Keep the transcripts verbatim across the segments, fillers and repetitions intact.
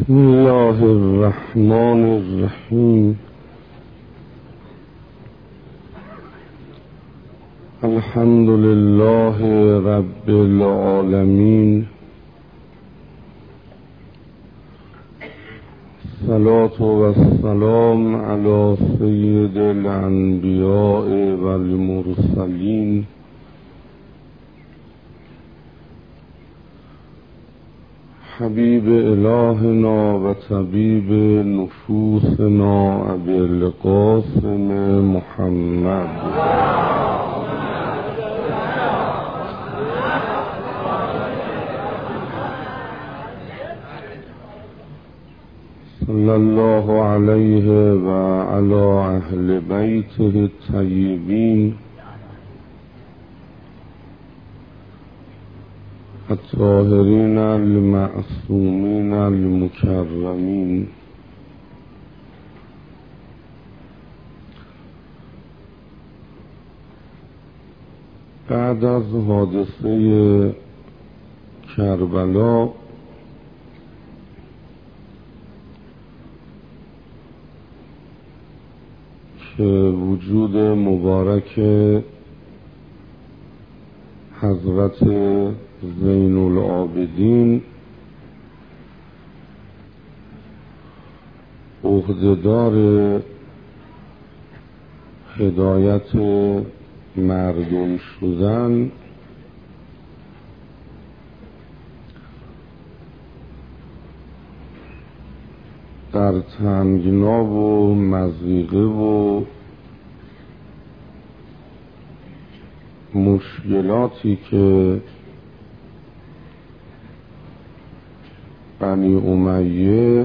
بسم الله الرحمن الرحیم. الحمد لله رب العالمین. الصلاة والسلام علی سید الانبیاء والمرسلین حبیب الهنا و طبیب نفوسنا ابی القاسم محمد صلی الله علیه و علی اهل بیته الطیبین الطاهرین المعصومین المکرمین. بعد از حادثه کربلا که وجود مبارک حضرت زین العابدین عهده‌دار هدایت مردم شدن، در تنگنا و مضیقه و مشکلاتی که بنی امیه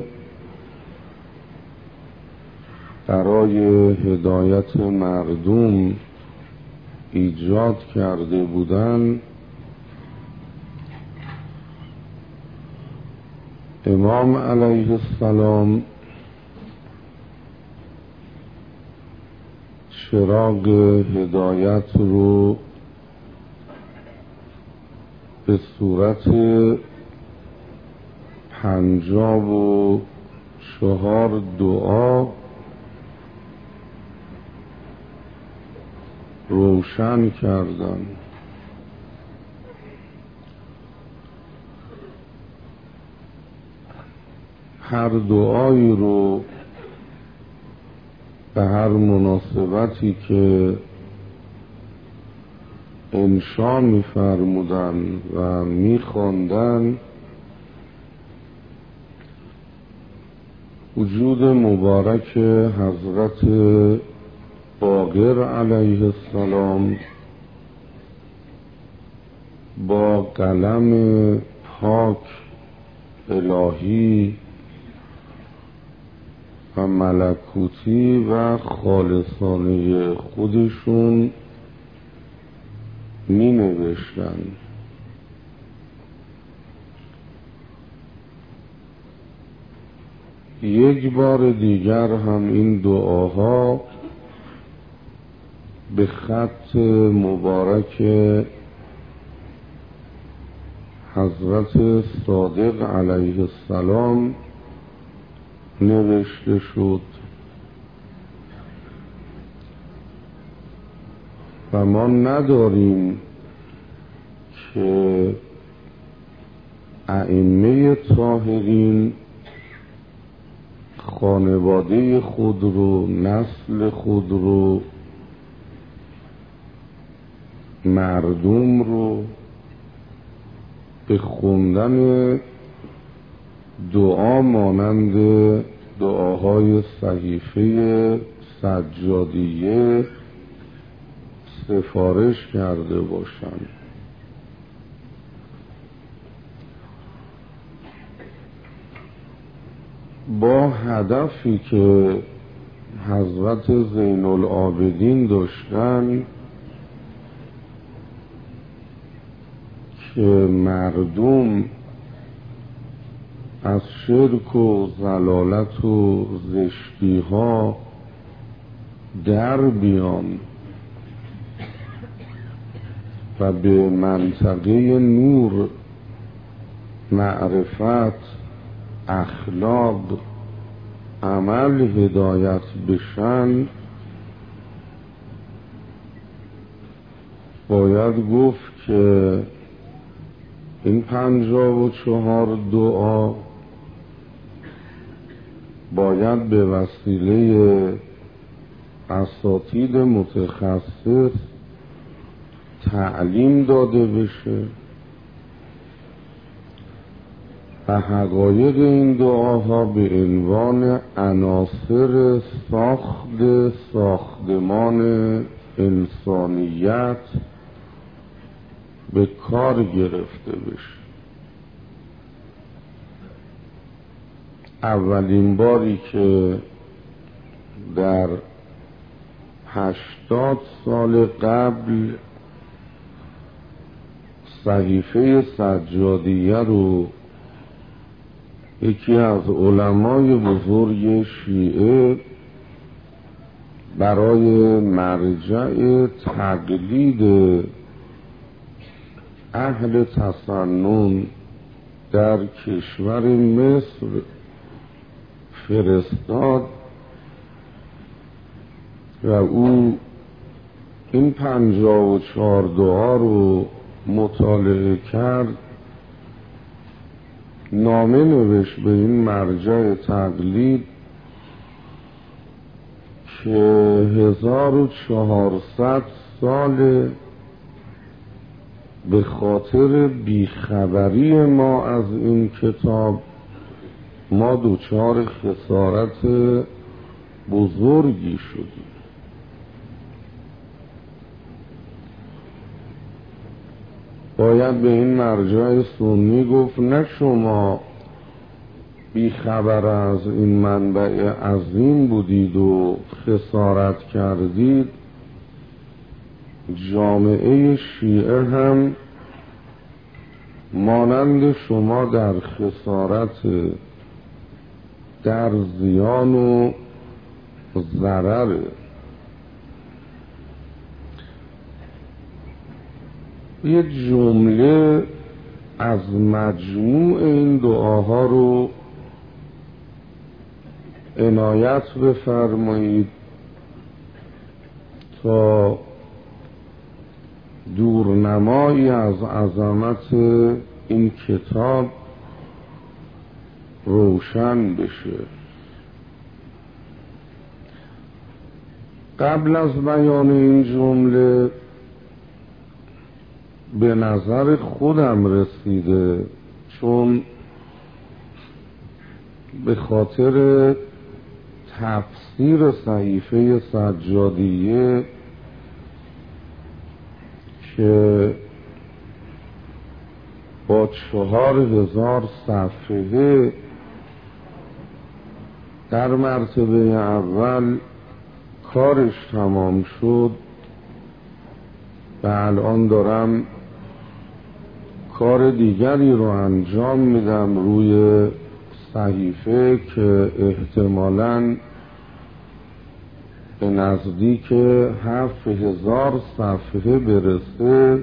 برای هدایت مردم ایجاد کرده بودند، امام علیه السلام چراغ هدایت رو به صورت پنجاب و چهار دعا روشن کردن. هر دعایی رو به هر مناسبتی که انشا می فرمودن و می خواندن، وجود مبارک حضرت باقر علیه السلام با قلم پاک الهی و ملکوتی و خالصانه خودشون می نوشتن. یک بار دیگر هم این دعاها به خط مبارک حضرت صادق علیه السلام نوشته شد و ما نداریم که ائمه طاهرین خانواده خود رو، نسل خود رو، مردم رو به خوندن دعا مانند دعاهای صحیفه سجادیه سفارش کرده باشند. با هدفی که حضرت زین العابدین داشتن که مردم از شرک و ضلالت و زشتی ها در بیان و به منطقه نور، معرفت اخلاق عمل هدایت بشن، باید گفت که این پنجاه و چهار دعا باید به وسیله اساتید متخصص تعلیم داده بشه و حقایق این دعاها به عنوان عناصر ساخت ساختمان انسانیت به کار گرفته بشه. اولین باری که در هشتاد سال قبل صحیفه سجادیه رو یکی از علمای بزرگ شیعه برای مرجع تقلید اهل تسنن در کشور مصر فرستاد و او این پنجاه و چهار دعا رو مطالعه کرد، نامه نوشت به این مرجع تقلید که هزار و چهارصد سال به خاطر بیخبری ما از این کتاب ما دچار خسارت بزرگی شدیم. باید به این مرجع سنی گفت نه شما بیخبر از این منبع عظیم بودید و خسارت کردید، جامعه شیعه هم مانند شما در خسارت، در زیان و ضرر. یه جمله از مجموع این دعاها رو عنایت بفرمایید تا دورنمایی از عظمت این کتاب روشن بشه. قبل از بیان این جمله به نظر خودم رسیده، چون به خاطر تفسیر صحیفه سجادیه که با چهار هزار صفحه در مرتبه اول کارش تمام شد و الان دارم کار دیگری رو انجام میدم روی صحیفه که احتمالاً به نزدیک هفت هزار صفحه برسه.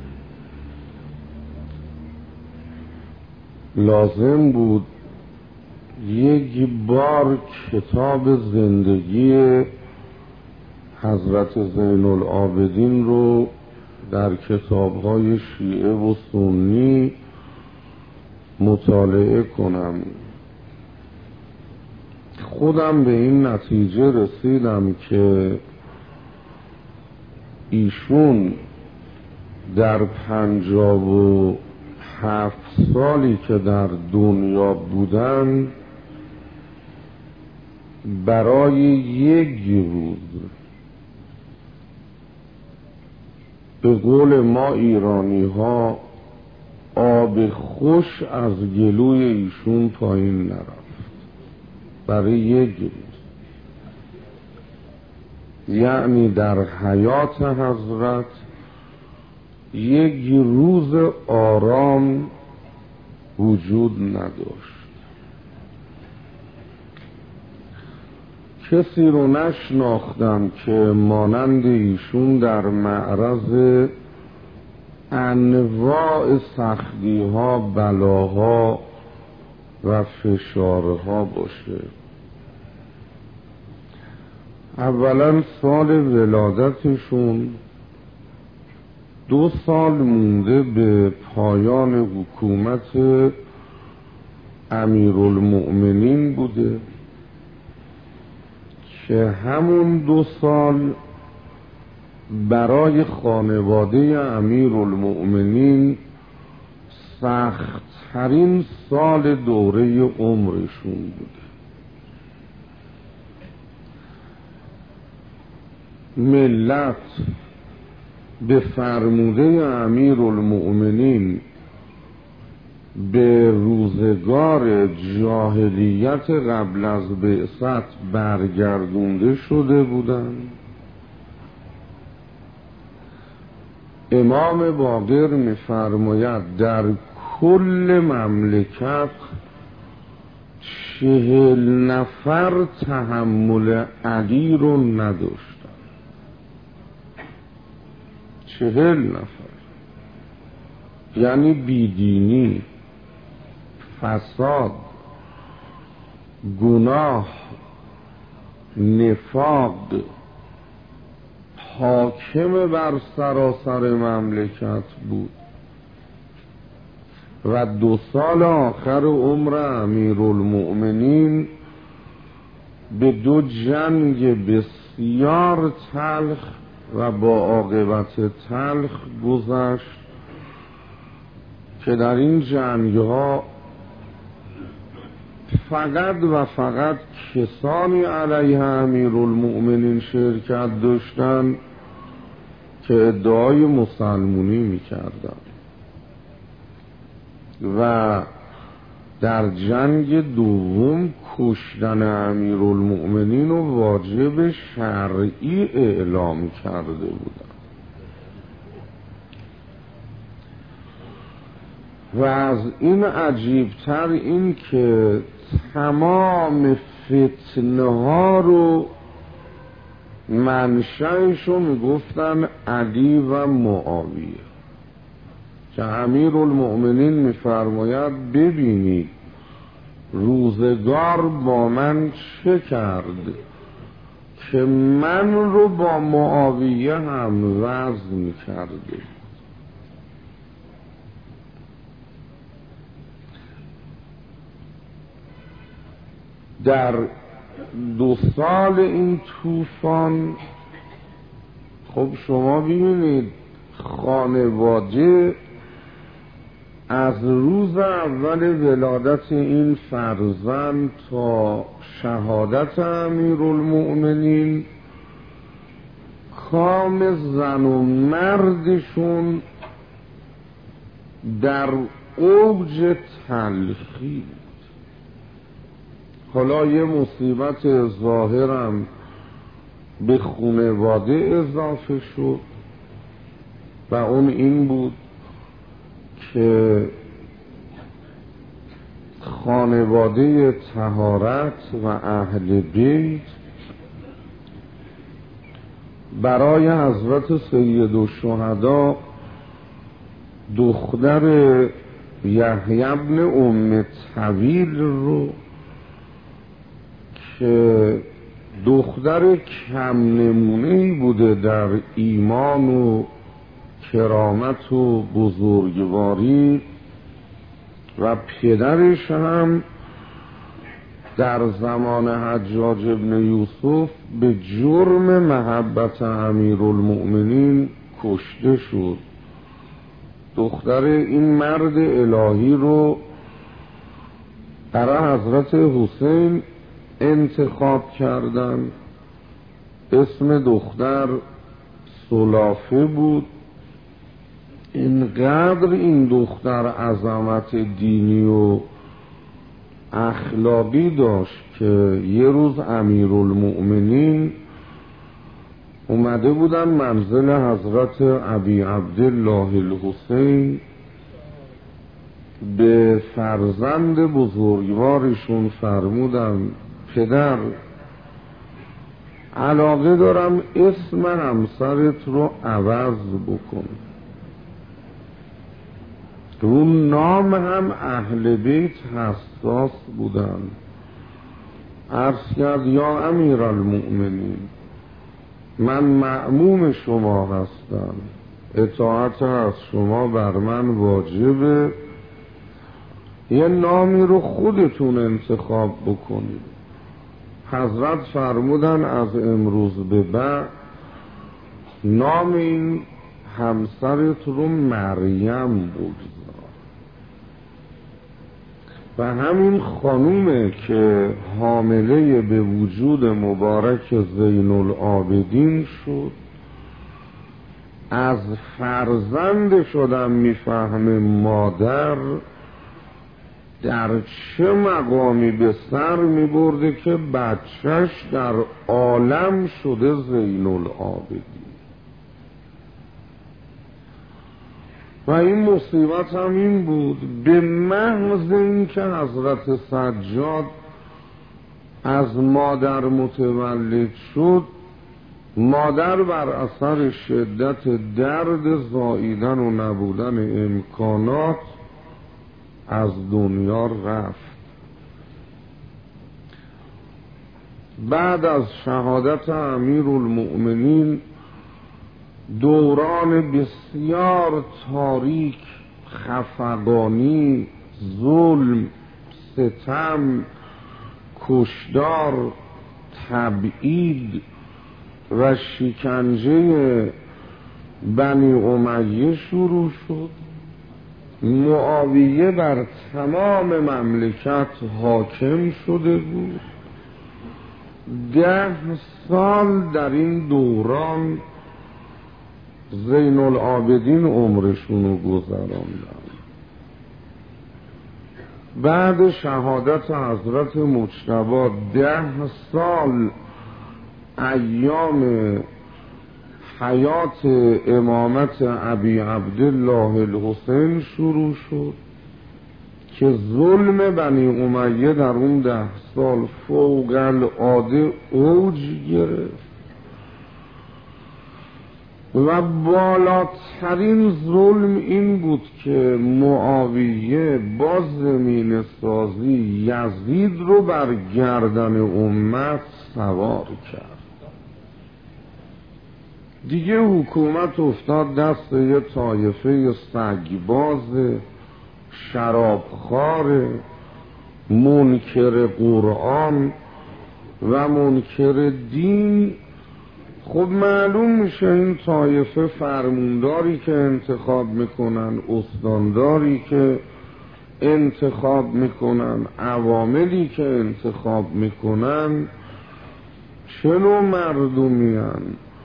لازم بود یک بار کتاب زندگی حضرت زین العابدین رو در کتاب‌های شیعه و سنی مطالعه کنم. خودم به این نتیجه رسیدم که ایشون در پنجاه و هفت سالی که در دنیا بودن برای یک روز، به قول ما ایرانی ها، آب خوش از گلوی ایشون پایین نرفت. برای یک روز، یعنی در حیات حضرت یک روز آرام وجود نداشت. کسی رو نشناختم که مانند ایشون در معرض انواع سختی ها، بلاها و فشارها باشه. اولا سال ولادتشون دو سال مونده به پایان حکومت امیرالمؤمنین بوده که همون دو سال برای خانواده امیرالمؤمنین سخت‌ترین سال دوره عمرشون بوده. ملت به فرموده امیرالمؤمنین به روزگار جاهلیت قبل از بعثت برگردونده شده بودند. امام باقر می‌فرماید در کل مملکت چهل نفر تحمل علی رو نداشتن. چهل نفر یعنی بیدینی، فساد، گناه، نفاق حاکم بر سراسر مملکت بود و دو سال آخر عمر امیرالمؤمنین به دو جنگ بسیار تلخ و با عاقبت تلخ گذشت که در این جنگ ها فقط و فقط کسانی علیه امیرالمؤمنین شرکت داشتند که ادعای مسلمونی میکردند و در جنگ دوم کشتن امیرالمؤمنین و واجب شرعی اعلام کرده بودند. و از این عجیبتر این که تمام فتنه ها رو منشأش رو میگفتن علی و معاویه که امیرالمؤمنین میفرماید ببینید روزگار با من چه کرد که من رو با معاویه هم وزن کرده. در دو سال این طوفان خب شما ببینید خانواده از روز اول ولادت این فرزند تا شهادت امیرالمؤمنین کام زن و مردشون در اوج تلخی. حالا یه مصیبت ظاهرم به خانواده اضافه شد و اون این بود که خانواده طهارت و اهل بیت برای حضرت سید الشهدا دختر یحیی بن ام طویل رو که دختر کم نمونه‌ای بوده در ایمان و کرامت و بزرگواری و پدرش هم در زمان حجاج ابن یوسف به جرم محبت امیرالمؤمنین کشته شد. دختر این مرد الهی رو برای حضرت حسین انتخاب کردن. اسم دختر سلافه بود. اینقدر این دختر عظمت دینی و اخلاقی داشت که یه روز امیرالمؤمنین اومده بودن منزل حضرت ابی عبدالله الحسین، به فرزند بزرگوارشون فرمودن پدر علاقه دارم اسم همسرت رو عوض بکن. رو نام هم اهل بیت حساس بودن. عرض کرد یا امیر المؤمنین، من مأموم شما هستم، اطاعت از شما بر من واجبه، یه نامی رو خودتون انتخاب بکنید. حضرت فرمودن از امروز به بعد نام این همسرت رو مریم بگذار. و همین خانومه که حامله به وجود مبارک زین العابدین شد، از فرزند شدم میفهمه مادر در چه مقامی به سر میبرده که بچهش در عالم شده زین العابدین. و این مصیبت هم این بود، به محض این که حضرت سجاد از مادر متولد شد، مادر بر اثر شدت درد زاییدن و نبودن امکانات از دنیا رفت. بعد از شهادت امیر المؤمنین دوران بسیار تاریک، خفقانی، ظلم، ستم، کشدار، تبعید و شکنجه بنی امیه شروع شد. معاویه بر تمام مملکت حاکم شده بود. ده سال در این دوران زین العابدین عمرشونو گذراندن. بعد شهادت حضرت مجتبی ده سال ایام حیات امامت ابی عبدالله الحسین شروع شد که ظلم بنی امیه در اون ده سال فوق العاده اوج گرفت و بالاترین ظلم این بود که معاویه با زمین سازی یزید رو بر گردن امت سوار کرد. دیگه حکومت افتاد دست یه طایفه سگباز، شرابخوار، منکر قرآن و منکر دین. خب معلوم میشه این طایفه فرمونداری که انتخاب میکنن، استانداری که انتخاب میکنن، عواملی که انتخاب میکنن چه نوع مردمی هن.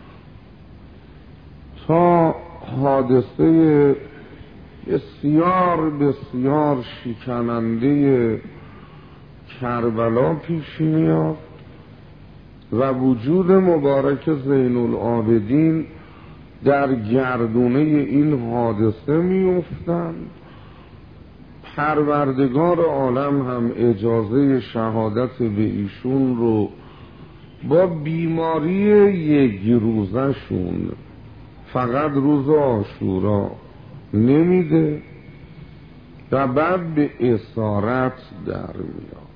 تا حادثه بسیار بسیار شکننده کربلا پیش میاد و وجود مبارک زین العابدین در گردونه این حادثه میافتند. پروردگار عالم هم اجازه شهادت به ایشون رو با بیماری یک روزه شون، فقط روز عاشورا، نمیده و بعد به اسارت در میاد.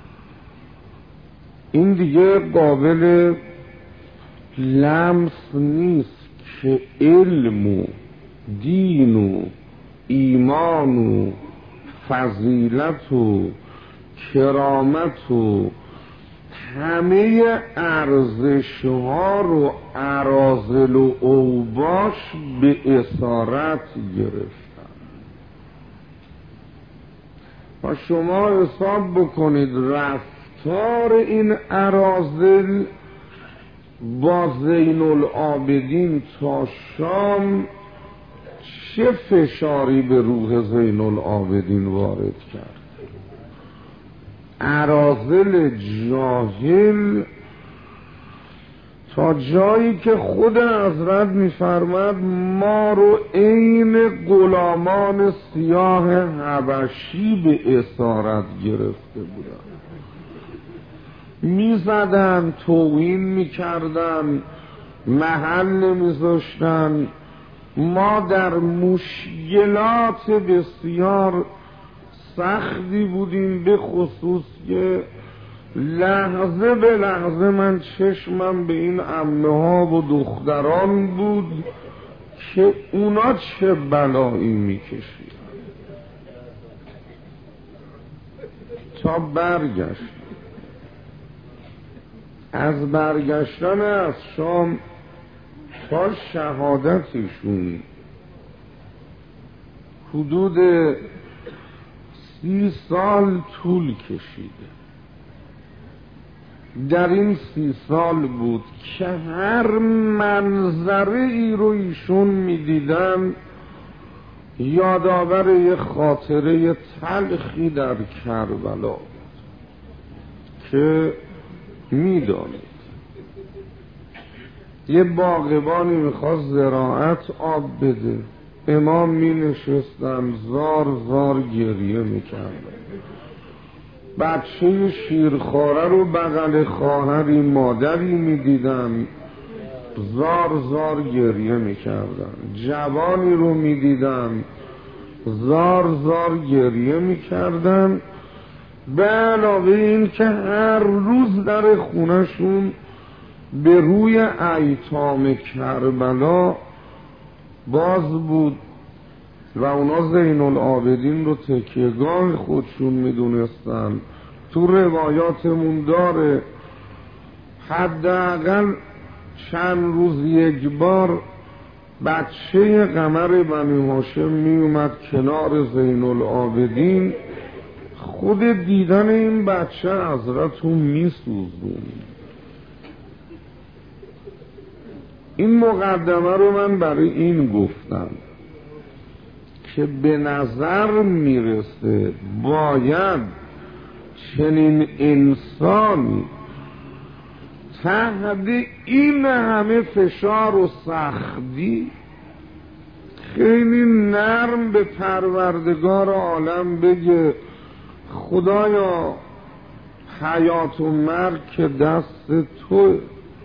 این دیگه قابل لمس نیست که علم و دین و ایمان و فضیلت و کرامت و همه ارزش‌ها رو اراذل و اوباش به اسارت گرفتن. و شما حساب بکنید رفتار این اراذل با زین العابدین تا شام چه فشاری به روح زین العابدین وارد کرد. اراذل جاهل تا جایی که خود حضرت می‌فرماد ما رو عین غلامان سیاه حبشی به اسارت گرفته بودن، میزدن، توهین میکردن، محل نمیذاشتن، ما در مشکلات بسیار سختی بودیم، به خصوص که لحظه به لحظه من چشمم به این عمه ها و دختران بود که اونا چه بلایی میکشید. تا برگشت، از برگشتن از شام تا شهادتشون حدود سی سال طول کشیده. در این سی سال بود که هر منظره ای رو ایشون میدیدن یادآور یه خاطره تلخی در کربلا بود که میدانید یه باغبانی میخواست زراعت آب بده، امام می نشستن زار زار گریه میکردن. بچه شیرخواره رو بغل خواهری مادری میدیدن زار زار گریه میکردن. جوانی رو میدیدن زار زار گریه میکردن. به علاوه این که هر روز در خونشون به روی ایتام کربلا باز بود و اونا زین العابدین رو تکیهگاه خودشون میدونستن. تو روایاتمون داره حداقل چند روز یک بار بچه قمر بنی هاشم میومد کنار زین العابدین، خود دیدن این بچه حضرتون میسوزون. این مقدمه رو من برای این گفتم که به نظر میرسه باید چنین انسانی تحت این همه فشار و سختی خیلی نرم به پروردگار عالم بگه خدایا حیات و مرگ که دست تو،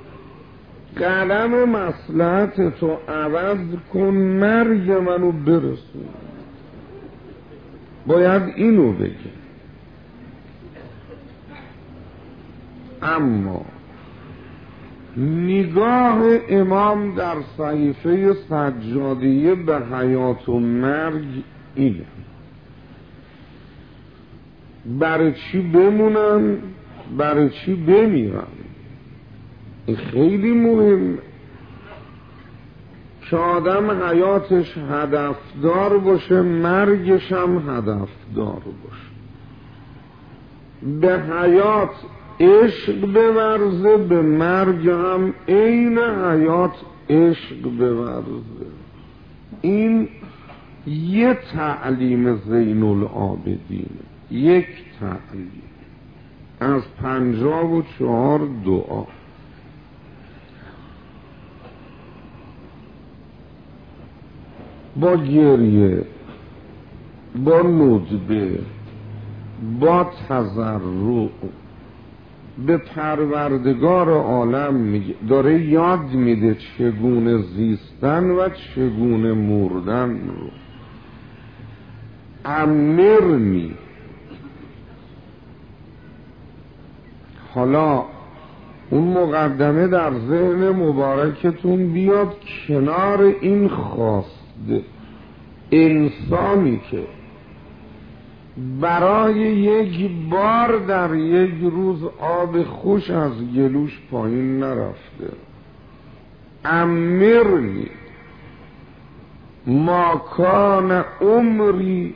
قلم مصلحت تو عوض کن، مرگ منو برسون. باید اینو بگه. اما نگاه امام در صحیفه سجادیه به حیات و مرگ اینه: برای چی بمونن، برای چی بمیرن. این خیلی مهم که آدم حیاتش هدفدار باشه، مرگش هم هدفدار باشه. به حیات عشق بورزه، به مرگ هم عین حیات عشق بورزه. این یه تعلیم زین العابدین، یک تعلیم از پنجاه و چهار دعا. با گریه، با ندبه، با تضرع به پروردگار عالم میگه، داره یاد میده چگونه زیستن و چگونه مردن رو. امرنی. حالا اون مقدمه در ذهن مبارکتون بیاد کنار این خواست انسانی که برای یک بار در یک روز آب خوش از گلوش پایین نرفته. امرنی ما کان عمری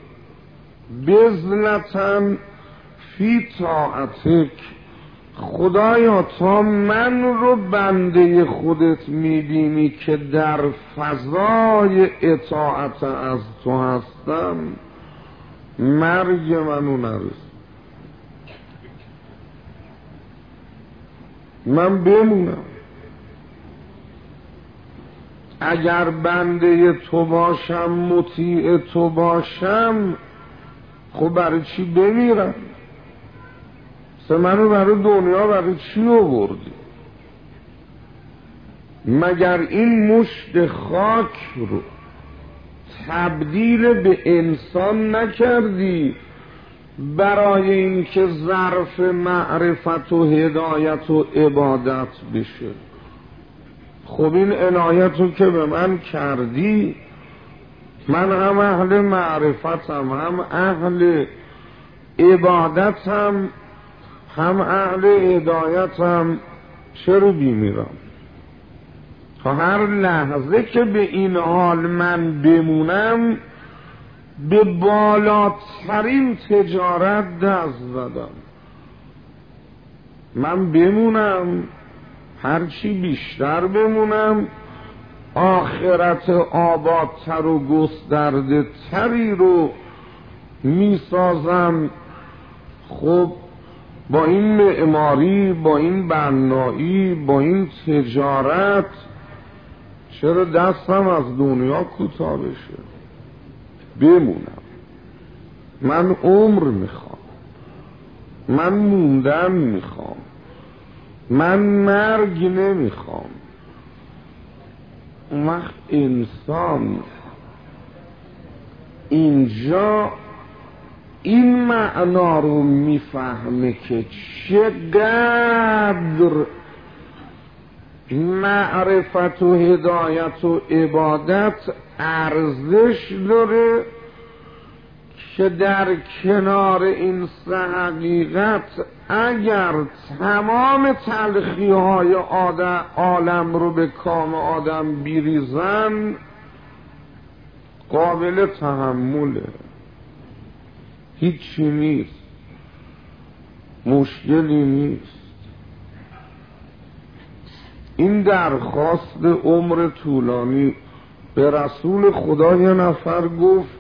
بذلتن فی طاعتک. خدایا تا من رو بنده خودت میبینی که در فضای اطاعت از تو هستم، مرگ منو نرس، من بمونم. اگر بنده تو باشم، مطیع تو باشم، خب برای چی بمیرم؟ سه منو برای دنیا برای چی آوردی؟ مگر این مشت خاک رو تبدیل به انسان نکردی برای اینکه ظرف معرفت و هدایت و عبادت بشه. خب این عنایتو که به من کردی، من هم اهل معرفتم، هم اهل عبادتم، هم اهل هدایتم، چرا بیمیرم؟ تا هر لحظه که به این حال من بمونم به بالاترین تجارت دست زدم. من بمونم، هرچی بیشتر بمونم آخرت آبادتر و گسترده تری رو میسازم. خب با این معماری، با این بنایی، با این تجارت چرا دستم از دنیا کوتاه بشه؟ بمونم. من عمر میخوام، من موندن میخوام، من مرگ نمیخوام. اون وقت انسان اینجا این معنا رو میفهمه که چقدر معرفت و هدایت و عبادت ارزش داره که در کنار این سه حقیقت اگر تمام تلخی های عالم رو به کام آدم بیریزن قابل تحمله، هیچی نیست، مشکلی نیست. این درخواست عمر طولانی به رسول خدا یه نفر گفت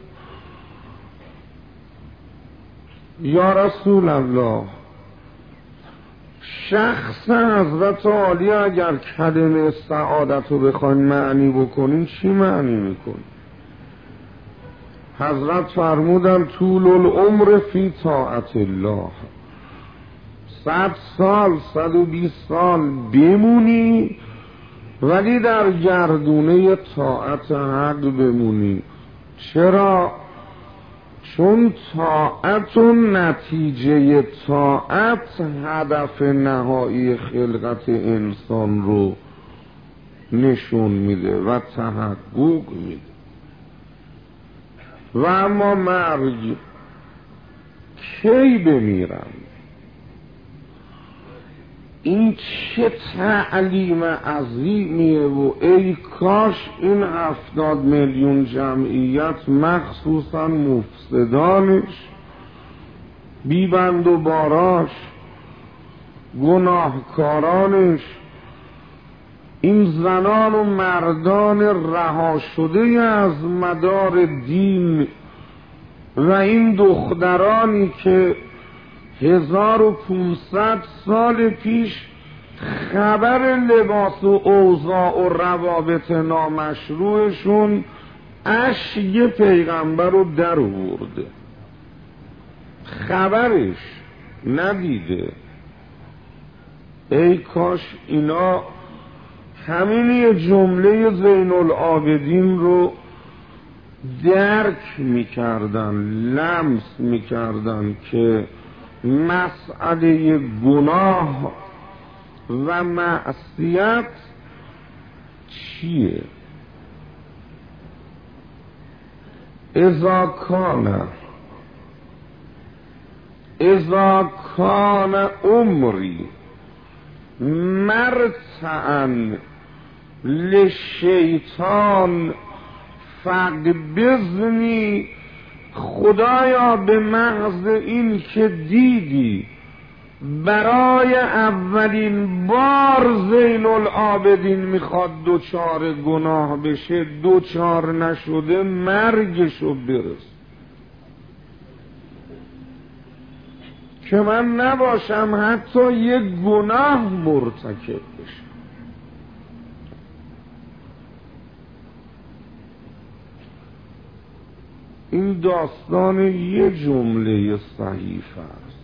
یا رسول الله، شخص حضرت عالی اگر کلمه سعادت رو بخواین معنی بکنین چی معنی میکنین؟ حضرت فرمودن طول العمر فی طاعت الله، صد سال، صد و بیست سال بمونی ولی در گردونه طاعت حق بمونی. چرا؟ چون طاعت و نتیجه طاعت هدف نهایی خلقت انسان رو نشون میده و تحقق میده. و اما مرگ کی بمیرم؟ این چه تعلیم عظیمیه و ای کاش این هفتاد میلیون جمعیت مخصوصا مفسدانش، بیبند و باراش، گناهکارانش، این زنان و مردان رها شده از مدار دین و این دخترانی که هزار و پونصد سال پیش خبر لباس و اوضاع و روابط نامشروعشون اشک پیغمبر رو در آورده، خبرش ندیده. ای کاش اینا همین جمله زین العابدین رو درک میکردن، لمس میکردن که مسئله گناه و معصیت چیه. اذا کان اذا کان عمری مرتعا لشیطان فقبضنی، خدایا به محض این که دیدی برای اولین بار زین العابدین میخواد دوچار گناه بشه، دوچار نشده، مرگشو برس که من نباشم حتی یک گناه مرتکب بشم. این داستان یه جمله صحیفه است.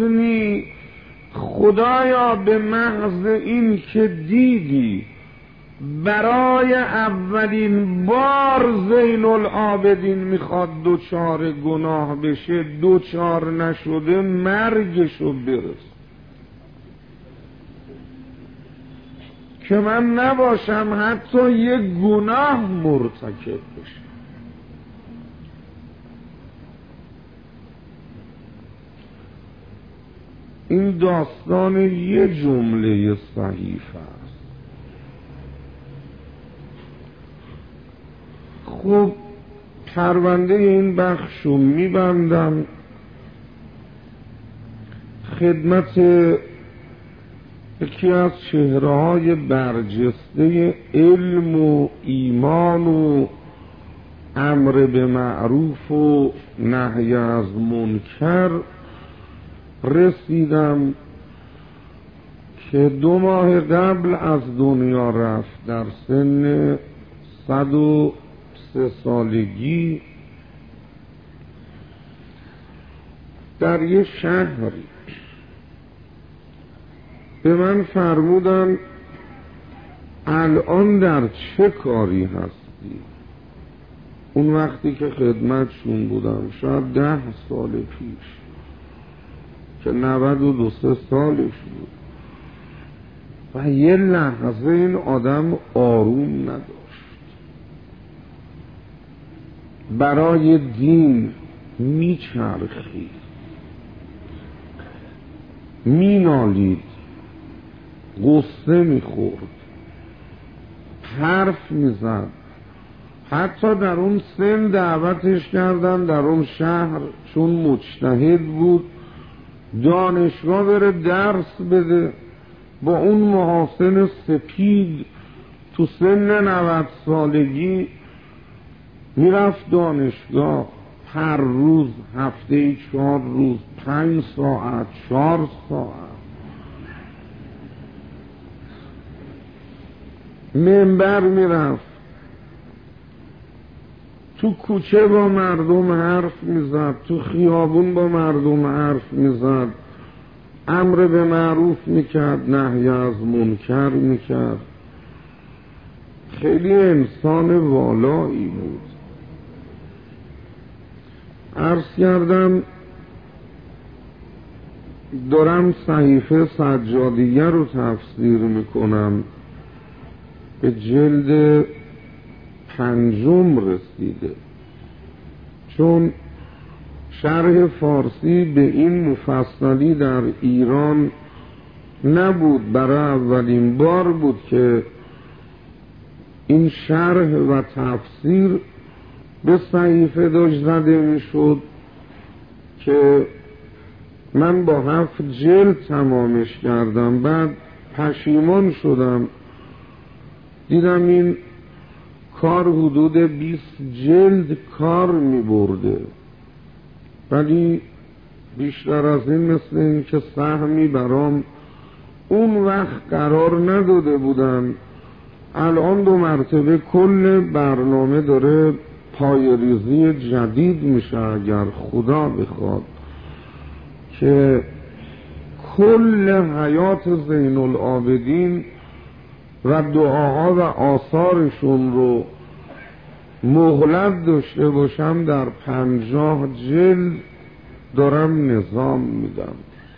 اذنی، خدایا به محض این که دیدی برای اولین بار زین العابدین میخواد دوچار گناه بشه، دوچار نشده مرگشو برسه که من نباشم حتی یک گناه مرتکب بشه. این داستان یه جمله صحیفه است. خب پرونده این بخش رو میبندم خدمت یکی از چهره‌های برجسته علم و ایمان و امر به معروف و نهی از منکر رسیدم که دو ماه قبل از دنیا رفت در سن صد و سه سالگی در یه شهری. به من فرمودن الان در چه کاری هستی؟ اون وقتی که خدمتشون بودم شاید ده سال پیش که نود و دو سه سالش بود و یه لحظه این آدم آروم نداشت، برای دین میچرخید، مینالید، غصه میخورد، حرف میزد. حتی در اون سن دعوتش کردن در اون شهر چون مجتهد بود دانشگاه بره درس بده. با اون محاسن سپید تو سن نود سالگی میرفت دانشگاه، هر روز هفته چهار روز پنج ساعت چهار ساعت منبر میرفت، تو کوچه با مردم حرف میزد، تو خیابون با مردم حرف میزد، امر به معروف میکرد، نهی از منکر میکرد. خیلی انسان والایی بود. عرض کردم دارم صحیفه سجادیه رو تفسیر میکنم، به جلد پنجم رسیده، چون شرح فارسی به این مفصلی در ایران نبود. برای اولین بار بود که این شرح و تفسیر به صحیفه داشت زده میشد که من با هفت جلد تمامش کردم. بعد پشیمان شدم، دیدم این کار حدود بیست جلد کار می برده، ولی بیشتر از این مثل این که سهمی برام اون وقت قرار نداده بودن. الان دو مرتبه کل برنامه داره پایه‌ریزی جدید میشه اگر خدا بخواد، که کل حیات زین العابدین و دعاها و آثارشون رو مغلق داشته باشم در پنجاه جلد دارم نظام میدم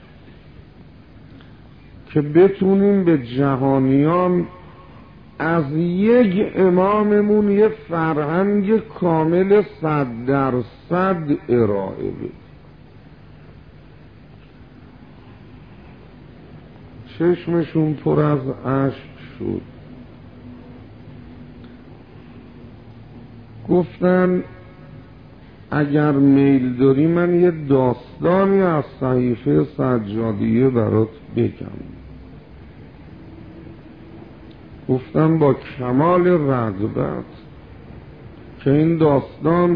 که بتونیم به جهانیان از یک اماممون یه فرهنگ کامل صد درصد ارائه بدیم. چشمشون پر از اشک شد. گفتن اگر میل داری من یه داستانی از صحیفه سجادیه برات بگم. گفتم با کمال رغبت، که این داستان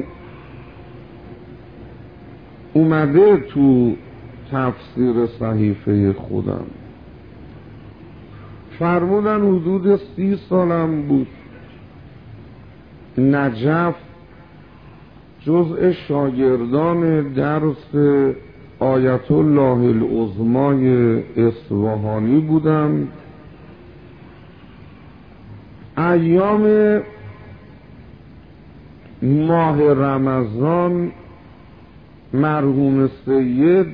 اومده تو تفسیر صحیفه خودم. فرمودن حدود سی سالم بود، نجف جزء شاگردان درس آیت الله العظمای اصفهانی بودم ایام ماه رمضان مرحوم سید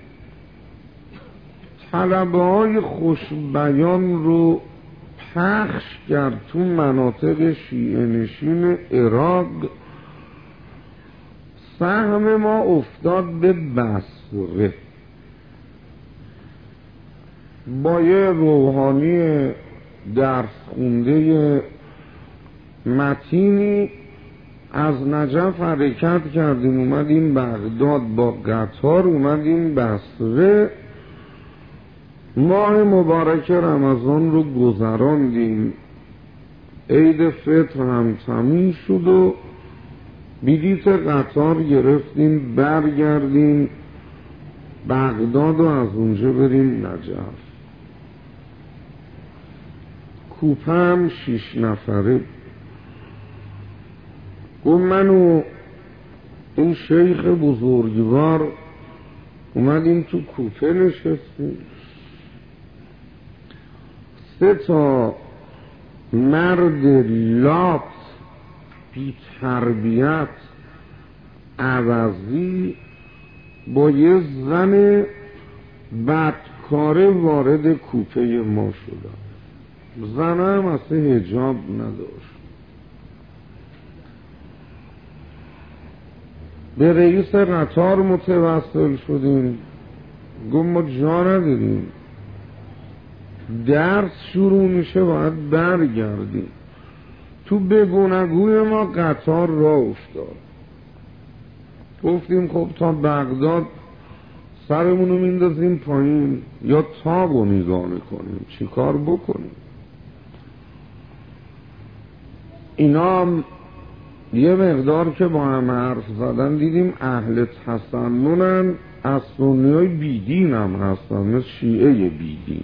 طلبه های خوش بیان رو پخش کرد تو مناطق شیعه نشین عراق. سهم ما افتاد به بصره. با یه روحانی درس خونده متینی از نجف حرکت کردیم، اومدیم بغداد، با قطار اومدیم بصره. ماه مبارک رمضان رو گذراندیم، عید فطر هم تموم شد و بلیط قطار گرفتیم برگردیم بغداد و از اونجا بریم نجف. کوپه هم شیش نفره. گفت من و این شیخ بزرگوار اومدیم تو کوپه نشستیم، سه تا مرد لات بی تربیت عوضی با یه زن بدکاره وارد کوپه ما شدن. زن هم اصلا حجاب نداشت. به رئیس قطار متوسل شدیم، گفت ما جا نداریم، درس شروع میشه باید برگردیم. تو بگونگوی ما قطار راه افتاد. گفتیم خب تا بغداد سرمونو میندازیم پایین یا تاقو نگاه میکنیم، چی کار بکنیم؟ اینا هم یه مقدار که با هم حرف زدن دیدیم اهل تسننن، از سنی های بیدین هم هستن، مثل شیعه بیدین.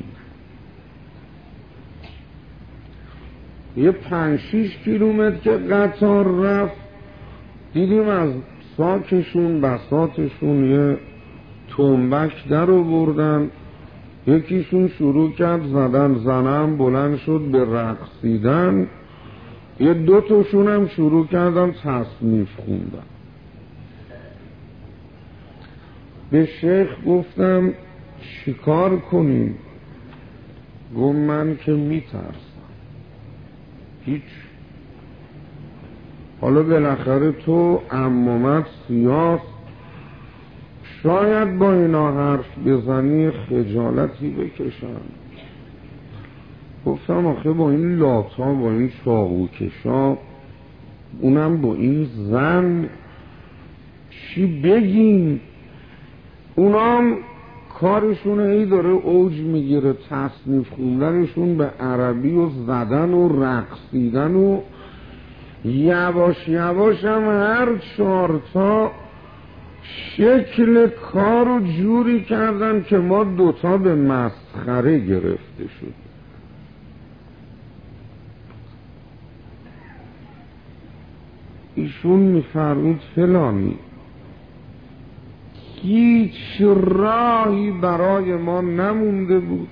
یه پنج شیش کیلومتر که قطار رفت دیدیم از ساکشون بساطشون یه تنبک در آوردن. یکیشون شروع کرد زدن، زنم بلند شد به رقصیدن. یه دو تاشون هم شروع کردن تصنیف خوندن. به شیخ گفتم چیکار کنیم؟ گفت من که میترسم. هیچ. حالا بالاخره تو عمومت سیاست، شاید با اینا حرف بزنی خجالتی بکشن. گفتم آخه با این لاتا، با این چاقوکشا، اونم با این زن چی بگیم؟ اونام کارشونه ای داره اوج میگیره، تصنیف خوندنشون به عربی و زدن و رقصیدن و یواش یواش هم هر چهارتا شکل کار رو جوری کردن که ما دوتا به مسخره گرفته شد. ایشون میفرمود فلانی هیچ راهی برای ما نمونده بود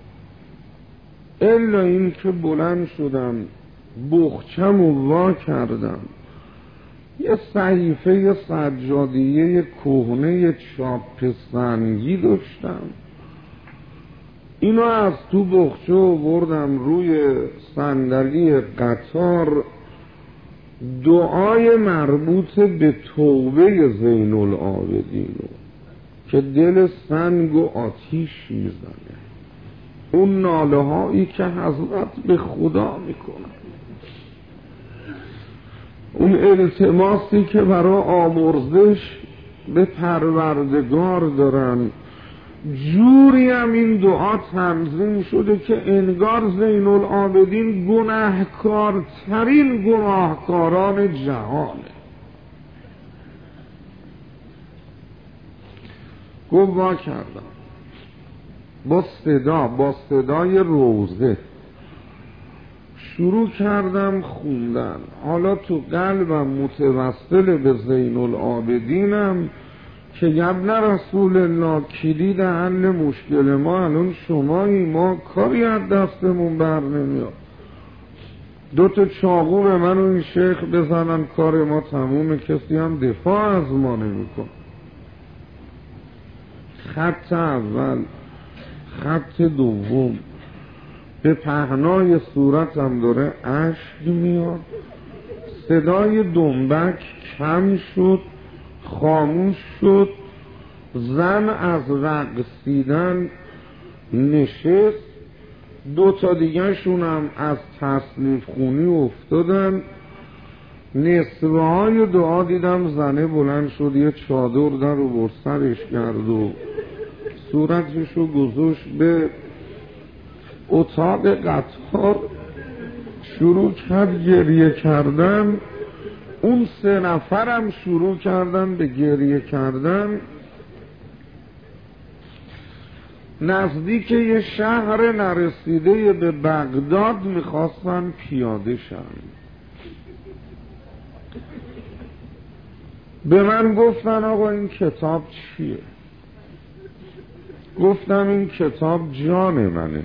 الا این که بلند شدم بخچم و وا کردم، یه صحیفه سجادیه کهنه چاپ سنگی داشتم، اینو از تو بخچه بردم روی صندلی قطار، دعای مربوط به توبه زین العابدین که دل سنگ و آتیش میزنه، اون ناله هایی که حضرت به خدا میکنن، اون التماسی که برای آمرزش به پروردگار دارن، جوری هم این دعا تنظیم شده که انگار زین العابدین گناهکارترین گناهکاران جهانه. گفت وا کردم با صدا، با صدای روزه شروع کردم خوندن. حالا تو قلبم متوسل به زین العابدینم که ابن رسول الله کلید حل مشکل ما الان شمایی، ما کاری از دستمون بر نمیاد. دو تا چاقو به من و این شیخ بزنن کار ما تمومه، کسی هم دفاع از ما نمی‌کنه. خط اول، خط دوم، به پهنای صورتم داره اشک میاد، صدای دنبک کم شد، خاموش شد، زن از رقصیدن نشست، دو تا دیگه شونم از تصنیف خونی افتادن. نصفه های دعا دیدم زنه بلند شد یه چادر در رو بر سرش کرد و صورتشو گذاشت به اتاق قطار، شروع کرد گریه کردن. اون سه نفرم شروع کردن به گریه کردن. نزدیک یه شهر نرسیده به بغداد میخواستن پیاده شن. به من گفتن آقا این کتاب چیه؟ گفتم این کتاب جان منه.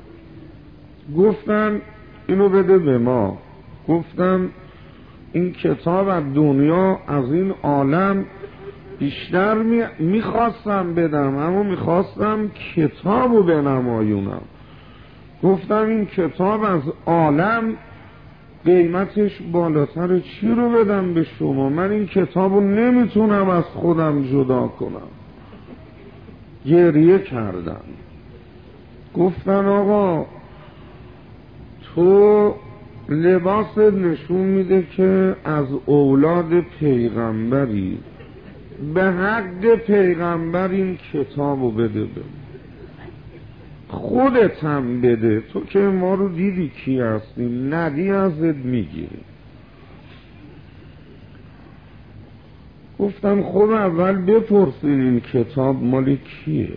گفتن اینو بده به ما. گفتم این کتاب از دنیا، از این عالم بیشتر می... میخواستم بدم، اما میخواستم کتابو بنمایونم. گفتم این کتاب از عالم قیمتش بالاتر، چی رو بدم به شما؟ من این کتابو نمیتونم از خودم جدا کنم. گریه کردم. گفتن آقا تو لباست نشون میده که از اولاد پیغمبری، به حق پیغمبر این کتابو بده به خودت هم بده، تو که ما رو دیدی کی هستیم، ندی ازت میگیری. گفتم خب اول بپرسین این کتاب مال کیه.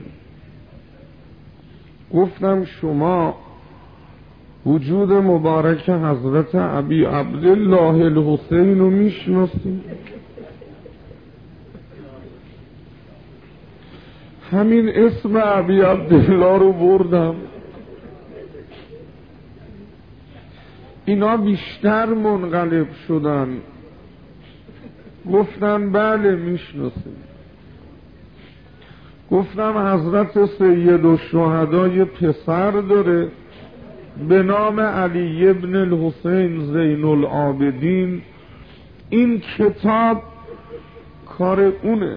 گفتم شما وجود مبارک حضرت ابی عبدالله الحسین رو میشناسید؟ همین اسم ابی عبدالله رو بردم. اینا بیشتر منقلب شدن. گفتن بله میشناسیم. گفتم حضرت سید الشهدای پسر داره به نام علی ابن الحسین زین العابدین، این کتاب کار اونه.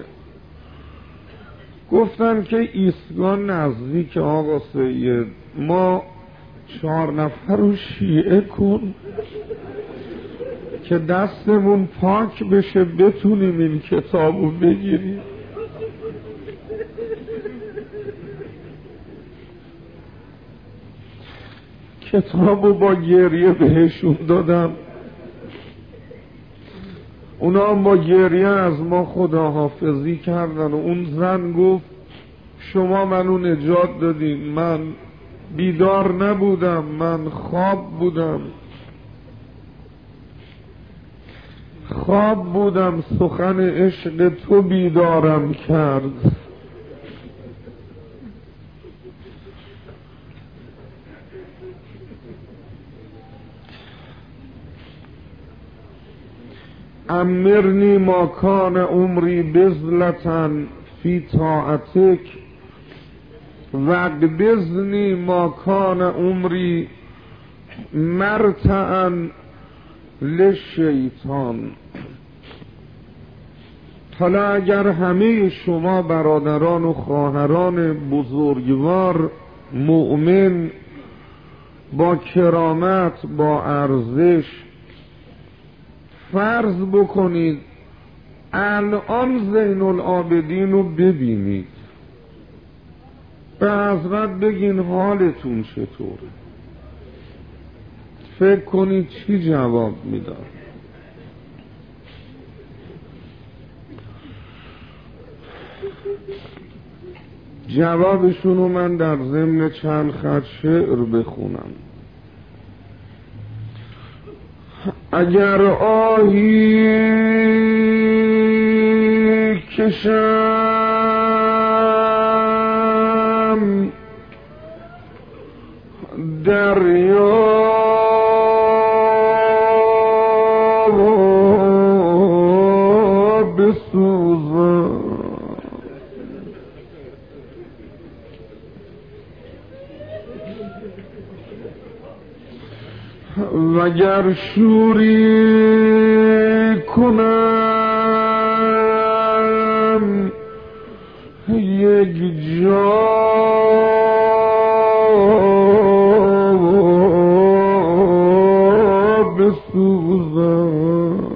گفتن که ایستگاه نزدیک آقا سید، ما چهار نفر رو شیعه کن که دستمون پاک بشه بتونیم این کتابو بگیریم. کتابو با گریه بهشون دادم. اونا هم با گریه از ما خداحافظی کردن و اون زن گفت شما منو نجات دادین، من بیدار نبودم، من خواب بودم خواب بودم سخن عشق تو بیدارم کرد. امرنی ما کان عمری بذلتن فی طاعتک وقبضنی ما کان عمری مرتعا للشیطان. حالا اگر همه شما برادران و خواهران بزرگوار مؤمن با کرامت، با ارزش، فرض بکنید الان زین العابدین رو ببینید، به حضرت بگین حالتون چطوره، فکر کنید چی جواب میداد؟ جوابشون رو من در ضمن چند خط شعر بخونم. اگر آهی کشم دریا وگر شوری کنم یک جا بسوزم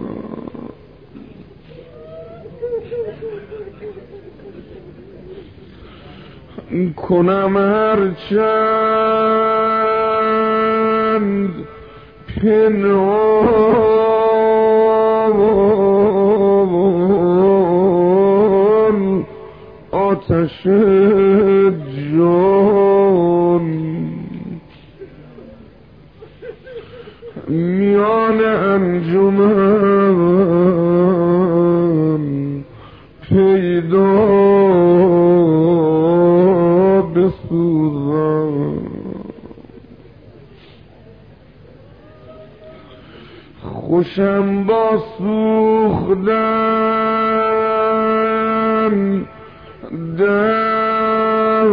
کنم هرچند پنهان آتش جان میان انجمن پیدا بسوزم خوشم با سوختن در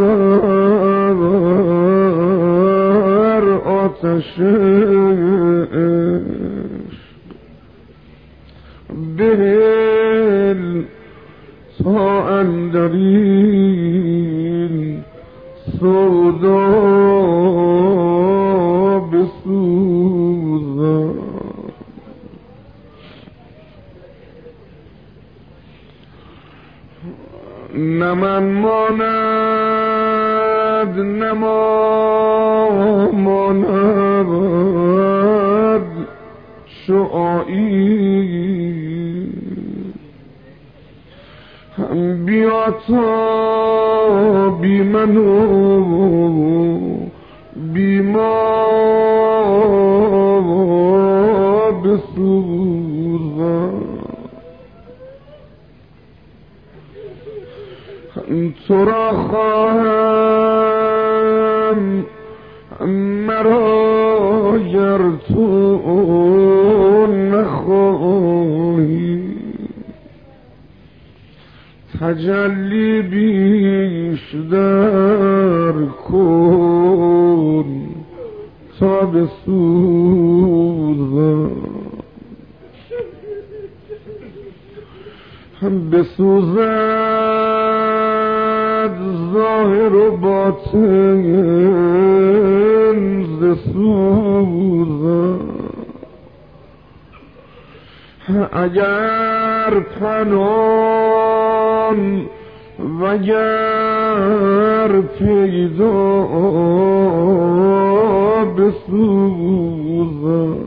آتش بهل تا اندرین سودا بسوزم نه من ماند نه ما ماند شعاعی بیا تا بی من و بی ما بسوزم تو را خواهم مرا گر تو نخواهی تجلی بیشتر کن تا بسوزم بسوزد ظاهر و باطن ز سوزم اگر پنهان وگر پیدا بسوزم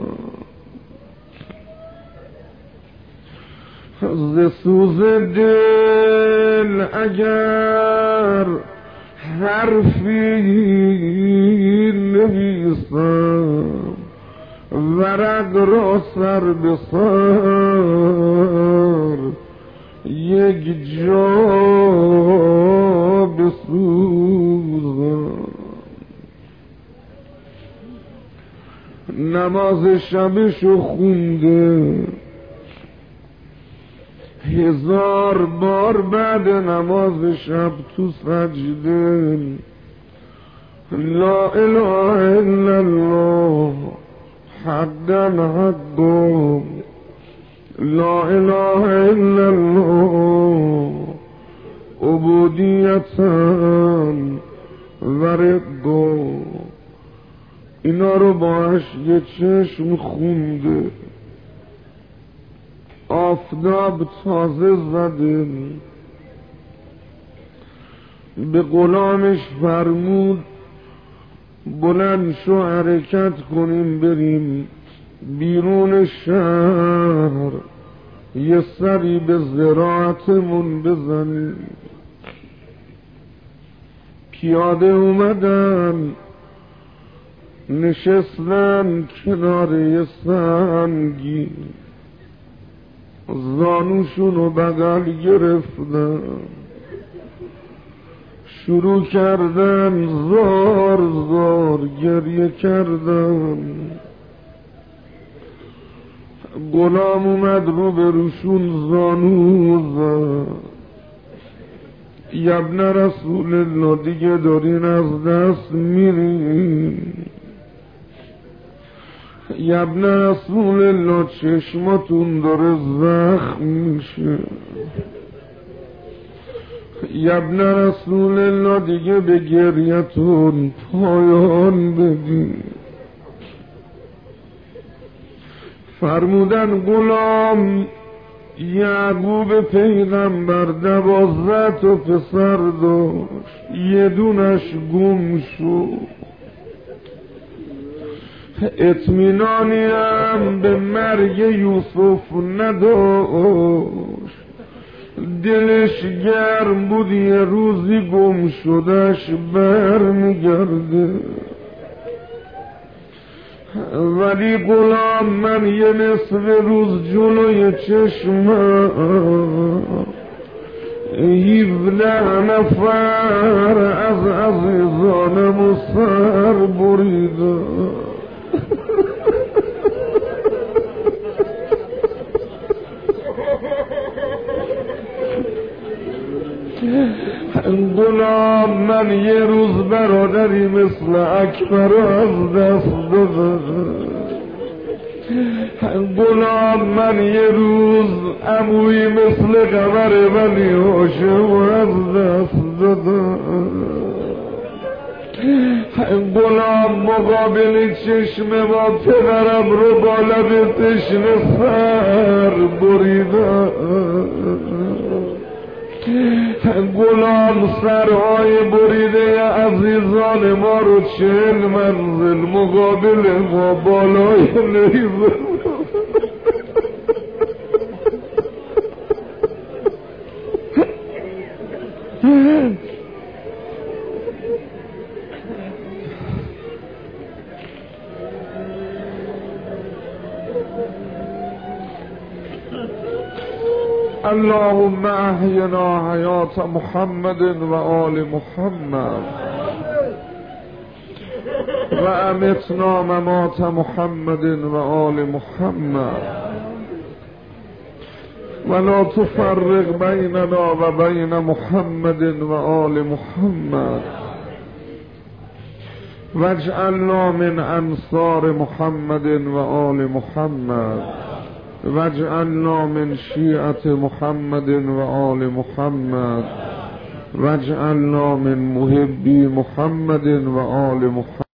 ز سوز دل اگر حرفی نویسم ورق را سر به سر یک جا بسوزم نماز شبشو خونده هزار بار بعد نماز شب تو سجده لا اله الا الله حقا حقا لا اله الا الله عبودیتا و رضا اینا رو با اشک چشم خونده آفتاب تازه زده به غلامش فرمود بلند شو حرکت کنیم بریم بیرون شهر یه سری به زراعتمون بزنیم. پیاده اومدن نشستن کنار یه سنگی زانوشون رو بغل گرفتن شروع کردن زار زار گریه کردن. غلام اومد رو به روشون زانو زد ابن رسول الله دیگه دارین از دست میرین. ابن رسول الله چشماتون داره زخم میشه، ابن رسول الله دیگه به گریتون پایان بدین. فرمودن غلام یعقوب پیغمبر دوازده تا پسر داشت، یه دونش گم شد. اطمینانی هم به مرگ یوسف نداشت، دلش گرم بود یه روزی گم شدش بر میگرده. ولی غلام من یه نصف روز جلوی چشمم هیوده نفر از عزیزانم سر بریده. غلام من یه روز برادری مثل اکبر از دست دادم. غلام من یه روز عموی مثل قمر ولی هاشم از دست دادم. غلام مقابل چشم ما پدرم رو با لب تشنه سر بریدم. غلام سرهای بریده عزیزان ما رو چهل منزل مقابل ما بالای نیزه. اللهم احینا حیات محمد و آل محمد و امتنا ممات محمد و آل محمد ولا تفرق بیننا و بین محمد و آل محمد واجعلنا من انصار محمد و آل محمد واجعلنا من شیعة محمد و آل محمد واجعلنا من محبی محمد و آل محمد.